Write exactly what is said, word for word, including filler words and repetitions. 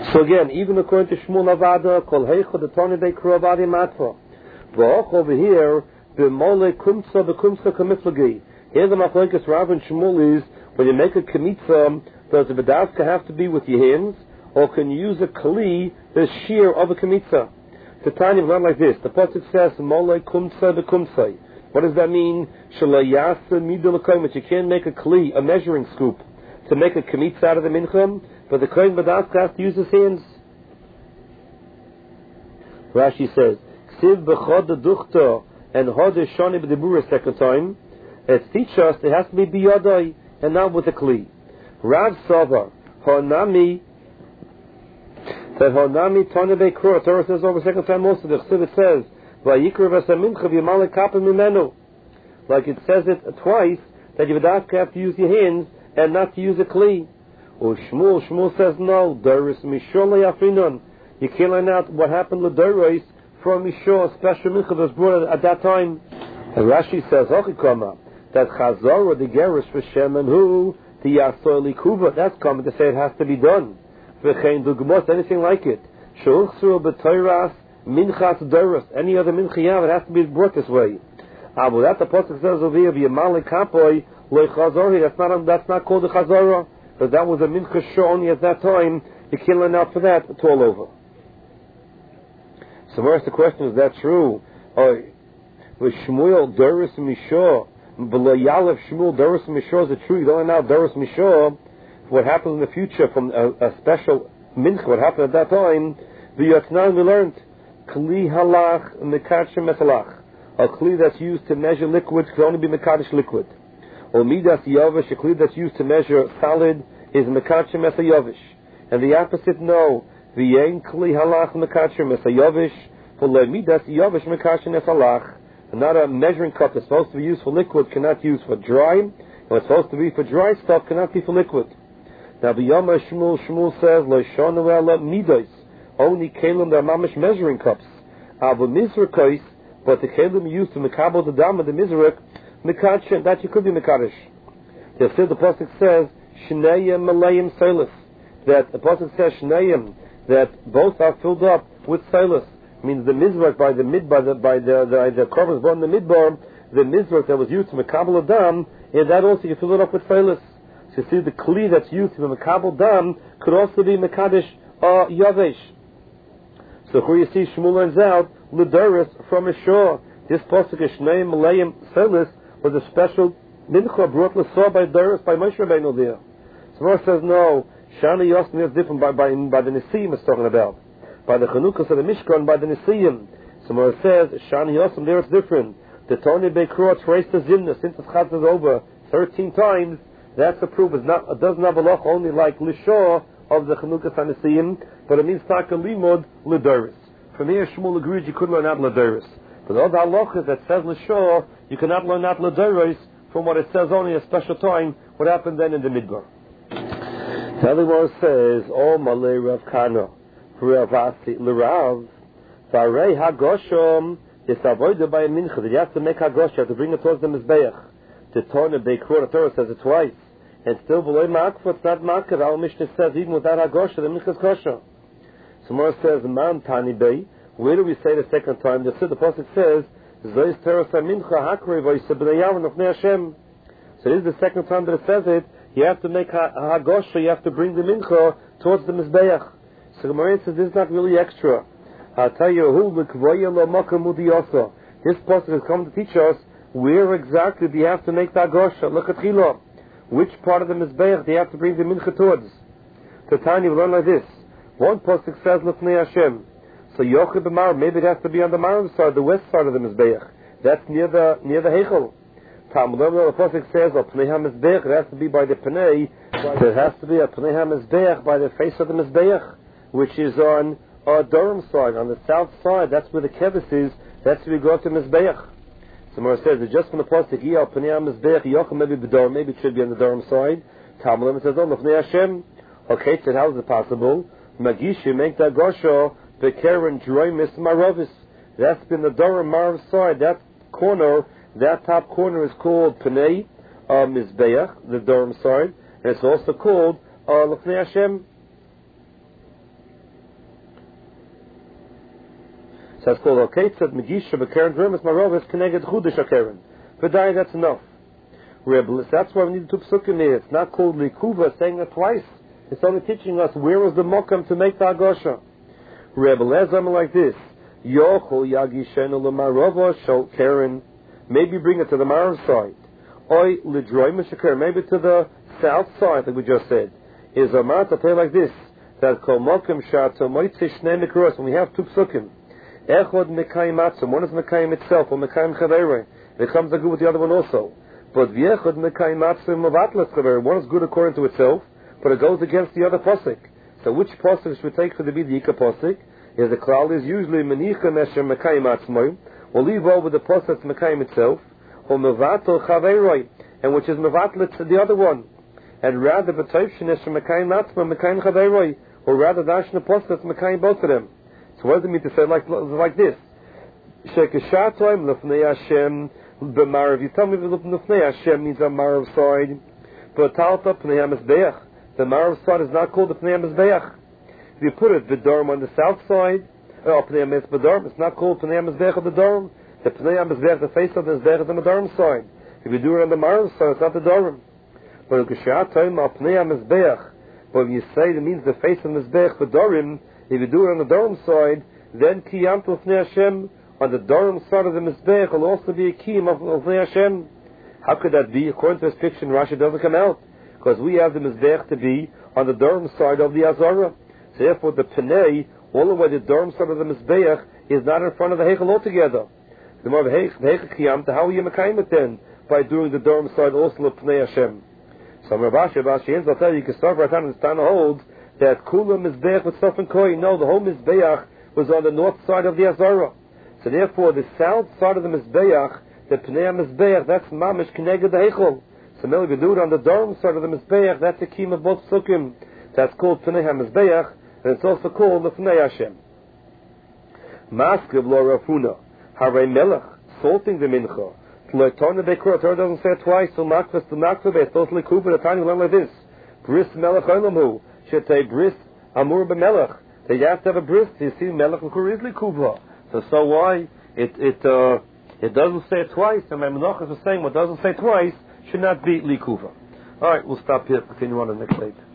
So again, even according to Shmuel Avada, Kol Heicha the Tani Bei Kro Avadi Matva. V'och over here, B'mole Kumtza B'Kumtza Kamiflagi. Here the Machlokes Rav and Shmuel is, when you make a Kemitza, does the B'davka have to be with your hands, or can you use a Kli, the shear of a Kemitza? The Tanya is not like this. The Pasuk says, Mole Kumtza B'Kumtza. What does that mean? Shalayasa Midul Komet. You can't make a Kli, a measuring scoop, to make a Kemitza out of the Mincham, but the Kohen B'davka has to use his hands. Rashi says, Ksiv B'chod Duchta and Hodeh Shani B'Dibura second time. It teaches us it has to be B'yadai and not with a Kli. Rav Sava, Honami, that Honami Tane Be'Kro, Torah says over second time also, the Ksiv it says, Vayikra V'Samincha V'Yamale Kapim Mimenu. Like it says it twice, that you have to use your hands and not to use a Kli. Or Shmuel, Shmuel says no, Doris Mishol Yafinon. You can't learn out what happened to Doris from Mishol, special mincha that was brought at that time. And Rashi says, Ochikoma, that Chazor, the Gerish for Shem and who, the Yasoi Likuva, that's common to say it has to be done. V'chein Dugmos, anything like it. Shulchsur B'Toiras, Minchas Doris, any other mincha you have, it has to be brought this way. Abu, that the Pasuk says over here, V'Yamale Kapoi, Loi Chazori, that's not, that's not called the Chazorah. But that was a mincha show only at that time. You can't learn out for that. It's all over. So first the question, is that true? Oh, with Shmuel Doris Mishor, below Yalev Shmuel Doris Mishor, is it true? You don't learn out Doris Mishor. What happens in the future from a, a special mincha, what happened at that time, the Yatnan we learned, Kli Halach Mekadosh Metalach. A Kli that's used to measure liquid can only be Mekadosh liquid. Or Midas Yavish, a Kli that's used to measure solid, is Mekadosh Mesa Yavish. And the opposite, no. V'yein Kli Halach Mekadosh Mesa Yavish, for Le Midas Yavish Mekadosh Mesa Halach. And not a measuring cup that's supposed to be used for liquid, cannot use for dry. And what's supposed to be for dry stuff cannot be for liquid. Now the Yama Shmuel, Shmuel says, Lo Shonu Ela Midas, only Kalim that are mamish measuring cups. Ava Mizrakos, but the Kalim used to Mekabel the Dam of the Mizrak, Mekadosh, that you could be Mekadosh. The the Pasuk says Shnayim Malayim Silas. That the Pasuk says Shnayim, that both are filled up with Silas. Means the Mizrak by the mid by the by the the, the covers born in the midbar, the Mizrak that was used to Mekabel Dam, and that also you fill it up with Silas. So you see the Kli that's used to Mekabel Dam could also be Mekadosh or Yavesh. So here you see Shmuel learns out L'Doris from a shore. This Pasuk is Shnayim Malayim Silas was a special mincha brought l'sor by Doris by Moshe Rabbeinu there. So Moshe says no. Shani Yosni is different by by by the Nisiyim is talking about, by the Chanukas of the Mishkan by the Nisiyim. So Moshe says Shani Yosni there it's different. The Tony Bekrot traced the Zimna since the Chaz is over thirteen times. That's a proof. It's not. It doesn't have a loch only like l'shor of the Chanukas and Nisiyim, but it means taka limud l'Doris. From here Shmuel agrees you could learn out l'Doris. But all the halachas that says l'shor, you cannot learn out l'Doris from what it says only a special time, what happened then in the Midbar. The other one says, O Malay Rav Kana, Rav Asi, L'Rav, Varei HaGoshom, is avoided by a mincha, that you have to make HaGosh, you have to bring it towards the Mizbeach. The Torah, Beikro, the Torah says it twice, and still below Makva, it's not Makva, our Mishnah says, even without HaGosh, the mincha is kosher. So more says, Man Tani Bey, where do we say the second time? The Pasuk says, Zois Torah Mincha Hakri Voisa B'nayavon of Hashem. So this is the second time that it says it. You have to make Hagosha, you have to bring the Mincha towards the Mizbeach. So Gemara says this is not really extra. I'll tell you who L'Kvoya Lo Mokam Udiyasa. This Pasuk has come to teach us where exactly do you have to make the Hagosha. Look at Chilo. Which part of the Mizbeach do you have to bring the Mincha towards? The Tanya will learn like this. One Pasuk says L'Fnei Hashem. So Yochid B'Mar, maybe it has to be on the Maram side, the west side of the Mizbeach. That's near the near the Heichel. Talmud the Pasuk says, "O Pnei HaMizbeach," it has to be by the Pnei. There has to be a Pnei HaMizbeach by the face of the Mizbeach, which is on our Durham side, on the south side. That's where the Kevis is. That's where we go to Mizbeach. Somewhere it says it's just from the Pasuk, "Yeh Pnei HaMizbeach Yochid," maybe B'Dor, maybe it should be on the Durham side. Talmud says, "Oh, L'Fnei Hashem." Okay, so how is it possible? Magishi make the Gosho. The Karen Droimis Maravis. That's been the Durham Marav side. That corner, that top corner is called Pnei uh, Mizbeach, the Durham side. And it's also called uh, L'Fnei Hashem. So it's called Oketzat Megisha B'Keren Dremes Marovis Keneged Chudish HaKeren. V'dai, that's enough. That's why we need two psukim here. It's not called Likuva, saying it twice. It's only teaching us where was the Mokam to make the Agosha. Rebbe Lezam like this. Yochol Yagishenu L'Marova Shol Keren. Maybe bring it to the Marav side. Oy L'Droi Meshaker. Maybe to the south side, like we just said. Is a matter to play like this. That Kol Mokam Shato Moitzi Shnei Mikros. When we have two psukim. Echod Mekayim Atzum. One is Mekayim itself, or Mekayim Chaveirei. It comes good with the other one also. But V'echod Mekayim Atzum Mavatlas Chaveirei. One is good according to itself, but it goes against the other posik. So which posik should we take for the Bidika posik? Is the klal is usually Menicha Mesher Mekayim Atzmoy. We'll leave over the posik that's Mekayim itself, or Mevatel Chaveirei, and which is Mevatlas the other one. And rather B'toiv Shenesher Mekayim Atzmoy Mekayim Chaveirei, or rather Dash the posik that's Mekayim both of them. So what does it mean to say like like this? Shekeshatoim Lefnei Hashem B'marav. You tell me that Lefnei Hashem means a Marav side, but Talta Pnei HaMizbeach. The Marav side is not called the Pnei HaMizbeach. If you put it the Dorm on the south side, or Pnei HaMizbeach, it's not called Pnei HaMizbeach of the Dorm. The Pnei HaMizbeach, the face of the Mizbeach, is on the Dorm side. If you do it on the Marav side, it's not the Dorm. But Shekeshatoim Pnei HaMizbeach. But when you say it means the face of the Mizbeach for Dorim, if you do it on the Dorm side, then Kiyam to Lefnei Hashem, on the Dorm side of the Mizbeach, will also be a Kiyam of Lefnei Hashem. How could that be? According to this picture, Rashi doesn't come out. Because we have the Mizbeach to be on the Dorm side of the Azara. So therefore, the Pnei, all the way the Dorm side of the Mizbeach, is not in front of the Heichel altogether. The more of the Heichel Kiyam, how are you Mekayim it then? By doing the Dorm side also of Pnei Hashem. So Rashi, Rashi ends, I'll tell you, you can start right on and stand holds that Kula Mizbeach with stuff and Koi. No, the whole Mizbeach was on the north side of the Azara. So therefore, the south side of the Mizbeach, the Pnei Mizbeach, that's Mamish Keneged the Heichel. So now if you do it on the Dorm side of the Mizbeach, that's the Kiyam of both Sukkim. That's called Pnei HaMizbeach, and it's also called the Pnei Hashem. Maskiv lo Rafuna, Harei Melech, salting the Mincha. Tloitona Bekor, Torah doesn't say it twice, so Makvas to Makvah, it's totally Kuba, the time you learn like this. Bris Melech Olamu. Should say bris amur b'melech. They have to have a bris. You see, melech l'kur is l'kuva. So so why it it uh, it doesn't say it twice? And my menachos was saying what doesn't say twice should not be l'kuva. All right, we'll stop here. Continue on the next page.